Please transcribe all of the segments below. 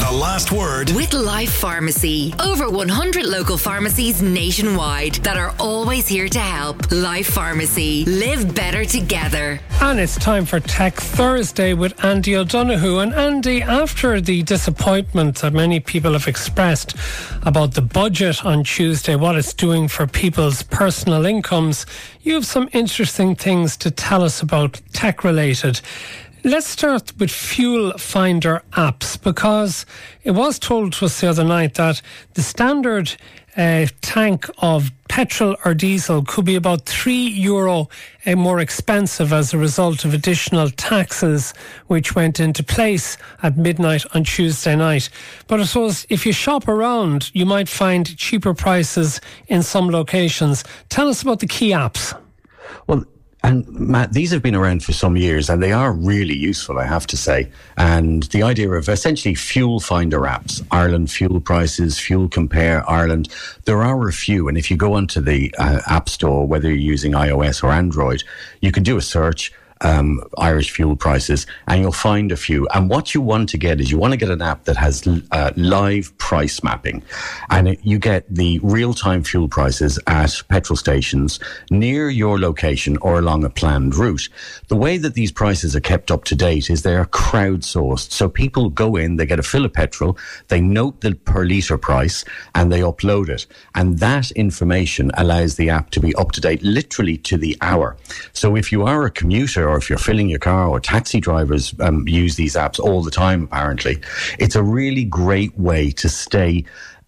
the last word with Life Pharmacy. Over 100 local pharmacies nationwide that are always here to help. Life Pharmacy. Live better together. And it's time for Tech Thursday with Andy O'Donoghue. And Andy, after the disappointment that many people have expressed about the budget on Tuesday, what it's doing for people's personal incomes, you have some interesting things to tell us about tech-related. Let's start with fuel finder apps, because it was told to us the other night that the standard tank of petrol or diesel could be about €3 more expensive as a result of additional taxes which went into place at midnight on Tuesday night. But I suppose if you shop around, you might find cheaper prices in some locations. Tell us about the key apps. Well, and Matt, these have been around for some years and they are really useful, I have to say. And the idea of essentially fuel finder apps, Ireland fuel prices, Fuel Compare Ireland, there are a few. And if you go onto the App Store, whether you're using iOS or Android, you can do a search, Irish fuel prices, and you'll find a few. And what you want to get is you want to get an app that has live price mapping, and you get the real-time fuel prices at petrol stations near your location or along a planned route. The way that these prices are kept up to date is they are crowdsourced. So people go in, they get a fill of petrol, they note the per litre price, and they upload it. And that information allows the app to be up to date literally to the hour. So if you are a commuter, or if you're filling your car, or taxi drivers use these apps all the time, apparently, it's a really great way to stay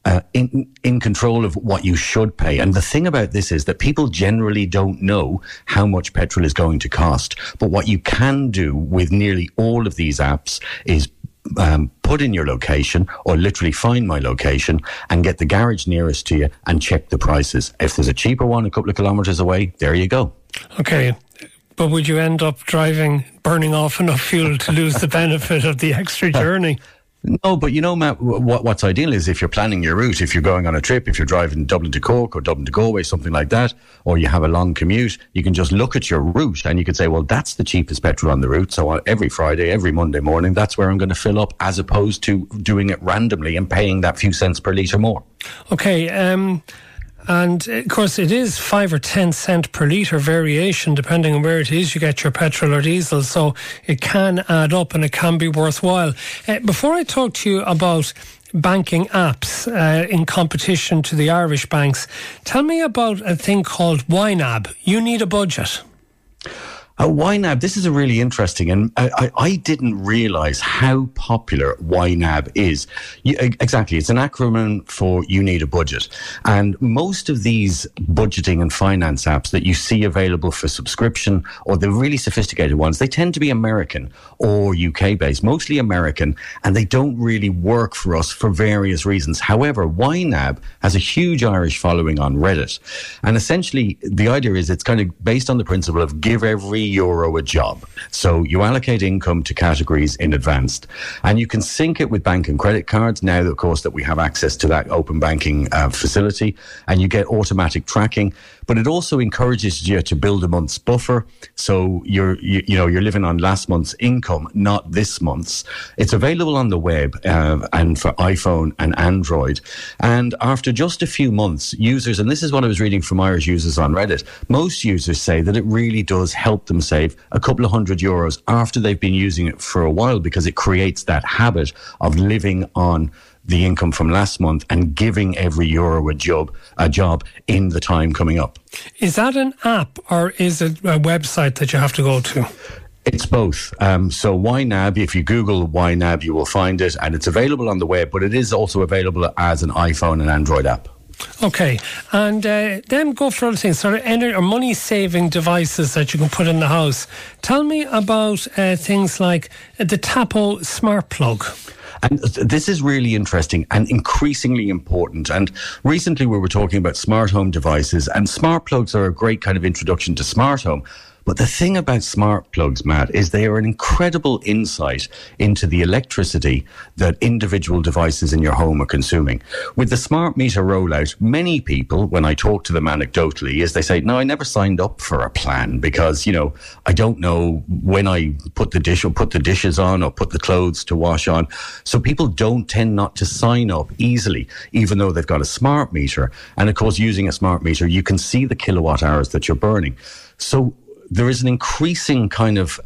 in control of what you should pay. And the thing about this is that people generally don't know how much petrol is going to cost. But what you can do with nearly all of these apps is put in your location, or literally find my location, and get the garage nearest to you and check the prices. If there's a cheaper one a couple of kilometres away, there you go. Okay. But would you end up burning off enough fuel to lose the benefit of the extra journey? No, but you know, Matt, what's ideal is if you're planning your route, if you're going on a trip, if you're driving Dublin to Cork or Dublin to Galway, something like that, or you have a long commute, you can just look at your route and you can say, well, that's the cheapest petrol on the route. So every Friday, every Monday morning, that's where I'm going to fill up, as opposed to doing it randomly and paying that few cents per litre more. Okay, and of course it is 5 or 10 cent per litre variation depending on where it is you get your petrol or diesel, so it can add up and it can be worthwhile. Before I talk to you about banking apps in competition to the Irish banks, tell me about a thing called YNAB. You need a budget. YNAB, this is a really interesting, and I didn't realise how popular YNAB is. Exactly, it's an acronym for You Need a Budget. And most of these budgeting and finance apps that you see available for subscription, or the really sophisticated ones, they tend to be American or UK-based, mostly American, and they don't really work for us for various reasons. However, YNAB has a huge Irish following on Reddit. And essentially, the idea is it's kind of based on the principle of give every euro a job. So you allocate income to categories in advance, and you can sync it with bank and credit cards now, of course, that we have access to that open banking facility, and you get automatic tracking. But it also encourages you to build a month's buffer, so you're living on last month's income, not this month's. It's available on the web and for iPhone and Android. And after just a few months, users, and this is what I was reading from Irish users on Reddit, most users say that it really does help them save a couple of €100 after they've been using it for a while, because it creates that habit of living on the income from last month and giving every euro a job in the time coming up. Is that an app or is it a website that you have to go to? It's both. So YNAB, if you Google YNAB, you will find it, and it's available on the web, but it is also available as an iPhone and Android app. Okay, and then go for other things, sort of money-saving devices that you can put in the house. Tell me about things like the Tapo Smart Plug. And this is really interesting and increasingly important. And recently we were talking about smart home devices, and smart plugs are a great kind of introduction to smart home. But the thing about smart plugs, Matt, is they are an incredible insight into the electricity that individual devices in your home are consuming. With the smart meter rollout, many people, when I talk to them anecdotally, is they say, no, I never signed up for a plan because, I don't know when I put the dishes on or put the clothes to wash on. So people tend not to sign up easily, even though they've got a smart meter. And of course, using a smart meter, you can see the kilowatt hours that you're burning. So there is an increasing kind of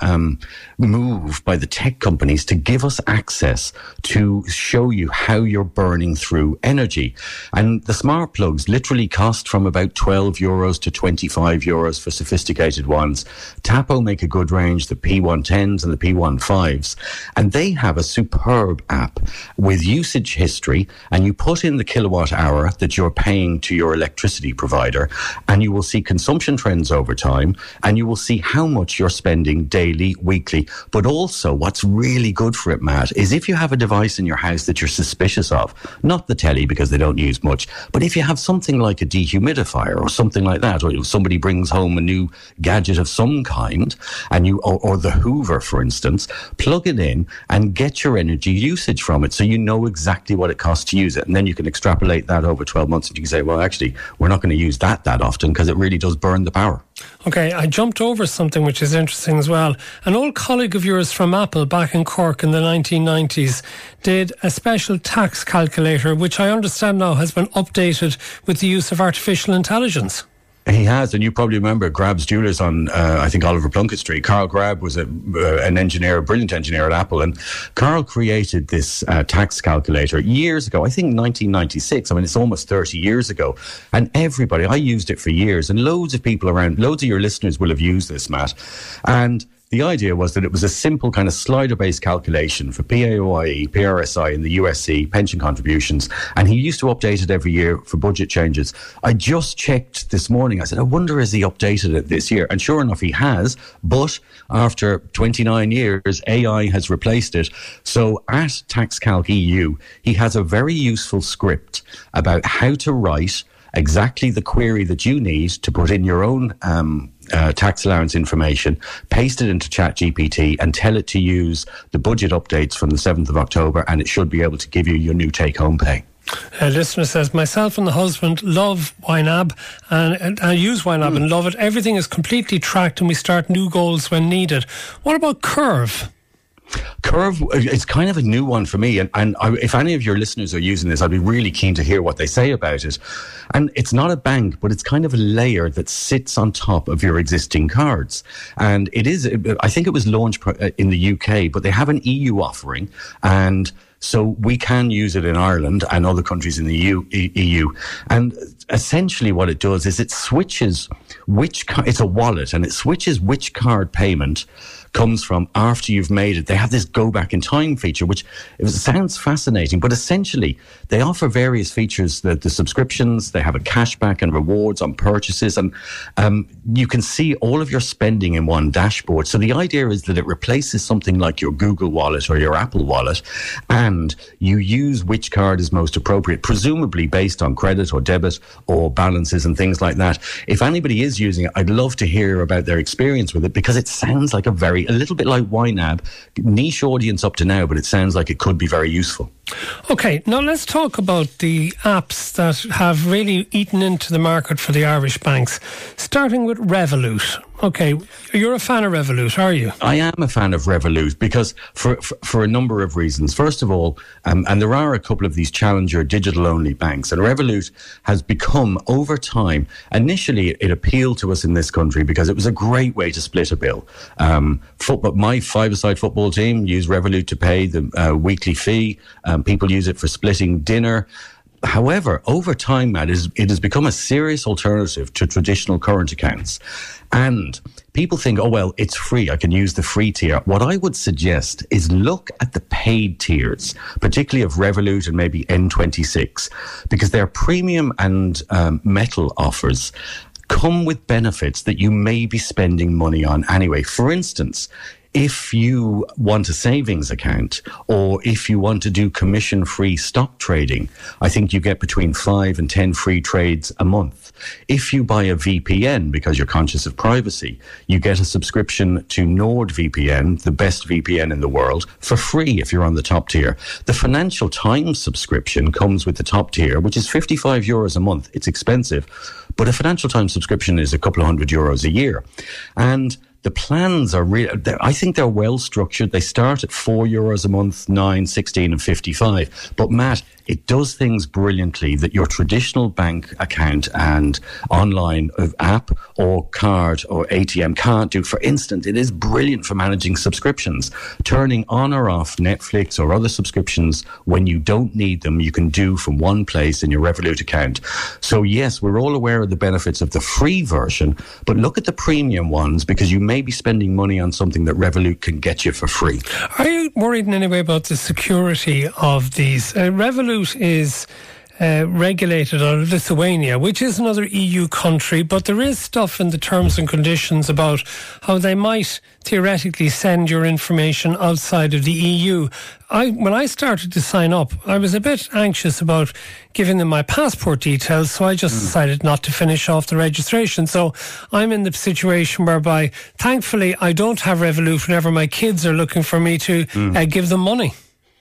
move by the tech companies to give us access to show you how you're burning through energy. And the smart plugs literally cost from about €12 to €25 for sophisticated ones. Tapo make a good range, the P110s and the P15s. And they have a superb app with usage history, and you put in the kilowatt hour that you're paying to your electricity provider, and you will see consumption trends over time, and you will see how much you're spending daily, weekly. But also what's really good for it, Matt, is if you have a device in your house that you're suspicious of, not the telly because they don't use much, but if you have something like a dehumidifier or something like that, or somebody brings home a new gadget of some kind, and or the Hoover, for instance, plug it in and get your energy usage from it so you know exactly what it costs to use it. And then you can extrapolate that over 12 months and you can say, well, actually, we're not going to use that often because it really does burn the power. Okay, I jumped over something which is interesting as well. An old colleague of yours from Apple back in Cork in the 1990s did a special tax calculator, which I understand now has been updated with the use of artificial intelligence. He has, and you probably remember Grab's Jewelers on, I think, Oliver Plunkett Street. Carl Grab was an engineer, a brilliant engineer at Apple, and Carl created this tax calculator years ago, I think 1996. I mean, it's almost 30 years ago. And I used it for years, and loads of people around, loads of your listeners will have used this, Matt. And the idea was that it was a simple kind of slider-based calculation for PAYE, PRSI and the USC pension contributions, and he used to update it every year for budget changes. I just checked this morning. I said, I wonder has he updated it this year? And sure enough, he has, but after 29 years, AI has replaced it. So at TaxCalc EU, he has a very useful script about how to write exactly the query that you need to put in your own tax allowance information, paste it into ChatGPT and tell it to use the budget updates from the 7th of October, and it should be able to give you your new take-home pay. A listener says, myself and the husband love YNAB and I use YNAB and love it. Everything is completely tracked and we start new goals when needed. What about Curve? Curve, it's kind of a new one for me, and if any of your listeners are using this, I'd be really keen to hear what they say about it. And it's not a bank, but it's kind of a layer that sits on top of your existing cards. And it is, I think it was launched in the UK, but they have an EU offering, and so we can use it in Ireland and other countries in the EU. And essentially what it does is it switches it's a wallet, and it switches which card payment comes from after you've made it. They have this go back in time feature, which sounds fascinating, but essentially they offer various features, the subscriptions, they have a cashback and rewards on purchases, and you can see all of your spending in one dashboard. So the idea is that it replaces something like your Google Wallet or your Apple Wallet, and you use which card is most appropriate, presumably based on credit or debit or balances and things like that. If anybody is using it, I'd love to hear about their experience with it, because it sounds like a little bit like YNAB, niche audience up to now, but it sounds like it could be very useful. Okay, now let's talk about the apps that have really eaten into the market for the Irish banks, starting with Revolut. Okay, you're a fan of Revolut, are you? I am a fan of Revolut because for a number of reasons. First of all, and there are a couple of these challenger digital-only banks, and Revolut has become, over time, initially it appealed to us in this country because it was a great way to split a bill. My five-a-side football team use Revolut to pay the weekly fee. People use it for splitting dinner. However, over time, Matt, it has become a serious alternative to traditional current accounts. And people think, oh, well, it's free. I can use the free tier. What I would suggest is look at the paid tiers, particularly of Revolut and maybe N26, because their premium and metal offers come with benefits that you may be spending money on anyway. For instance, if you want a savings account or if you want to do commission-free stock trading, I think you get between 5 and 10 free trades a month. If you buy a VPN because you're conscious of privacy, you get a subscription to NordVPN, the best VPN in the world, for free if you're on the top tier. The Financial Times subscription comes with the top tier, which is €55 a month. It's expensive, but a Financial Times subscription is a couple of €100 a year. And the plans are I think they're well structured. They start at €4 a month, 9, 16 and 55. But Matt, it does things brilliantly that your traditional bank account and online app or card or ATM can't do. For instance, it is brilliant for managing subscriptions. Turning on or off Netflix or other subscriptions when you don't need them, you can do from one place in your Revolut account. So yes, we're all aware of the benefits of the free version, but look at the premium ones, because you may be spending money on something that Revolut can get you for free. Are you worried in any way about the security of these? Revolut is regulated out of Lithuania, which is another EU country, but there is stuff in the terms and conditions about how they might theoretically send your information outside of the EU. When I started to sign up, I was a bit anxious about giving them my passport details, so I just decided not to finish off the registration. So I'm in the situation whereby, thankfully, I don't have Revolut whenever my kids are looking for me to give them money.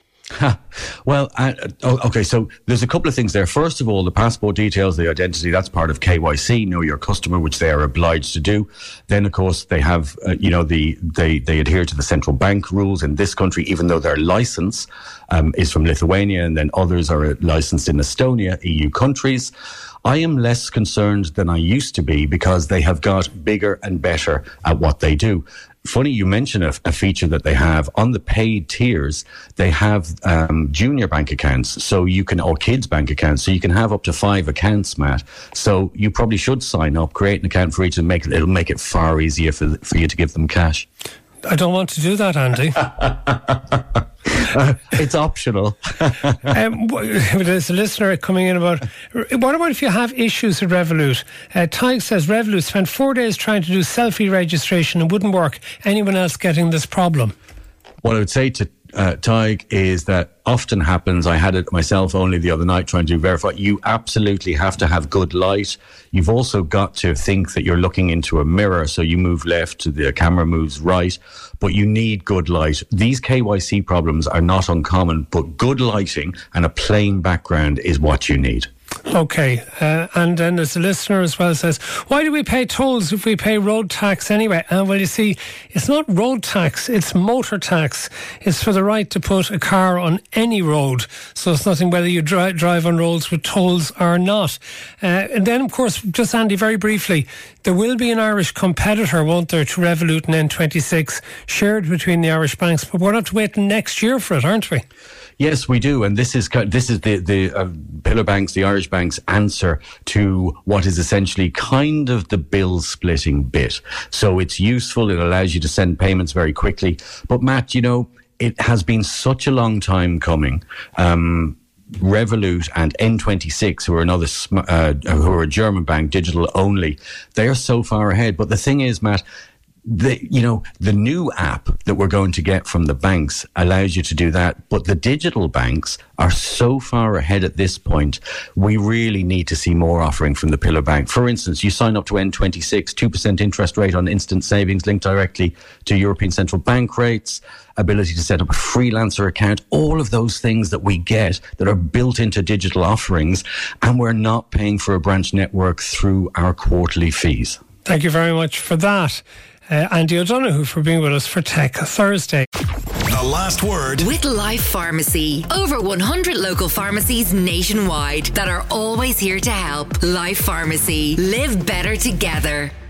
Well, okay, so there's a couple of things there. First of all, the passport details, the identity, that's part of KYC, know your customer, which they are obliged to do. Then, of course, they have, they adhere to the central bank rules in this country, even though their license is from Lithuania, and then others are licensed in Estonia, EU countries. I am less concerned than I used to be because they have got bigger and better at what they do. Funny you mention a feature that they have on the paid tiers. They have junior bank accounts, so you can, or kids bank accounts, so you can have up to 5 accounts, Matt. So you probably should sign up, create an account for each, and it'll make it far easier for you to give them cash. I don't want to do that, Andy. It's optional. There's a listener coming in about, what about if you have issues with Revolut? Tig says Revolut spent 4 days trying to do selfie registration and wouldn't work. Anyone else getting this problem? What I would say to Tig is that often happens. I had it myself only the other night trying to verify. You absolutely have to have good light. You've also got to think that you're looking into a mirror, so you move left, the camera moves right, but you need good light. These KYC problems are not uncommon, but good lighting and a plain background is what you need. Okay, and then there's a listener as well says, why do we pay tolls if we pay road tax anyway? Well, you see, it's not road tax, it's motor tax. It's for the right to put a car on any road. So it's nothing whether you drive on roads with tolls or not. And then, of course, just Andy, very briefly, there will be an Irish competitor, won't there, to Revolut and N26, shared between the Irish banks, but we're going to have to wait next year for it, aren't we? Yes, we do, and this is the pillar banks, the Irish banks' answer to what is essentially kind of the bill splitting bit. So it's useful; it allows you to send payments very quickly. But Matt, it has been such a long time coming. Revolut and N26, who are another, who are a German bank, digital only, they are so far ahead. But the thing is, Matt, the new app that we're going to get from the banks allows you to do that, but the digital banks are so far ahead at this point. We really need to see more offering from the pillar bank. For instance, you sign up to N26, 2% interest rate on instant savings linked directly to European Central Bank rates, ability to set up a freelancer account, all of those things that we get that are built into digital offerings, and we're not paying for a branch network through our quarterly fees. Thank you very much for that. Andy O'Donoghue for being with us for Tech Thursday. The last word with Life Pharmacy. Over 100 local pharmacies nationwide that are always here to help. Life Pharmacy. Live better together.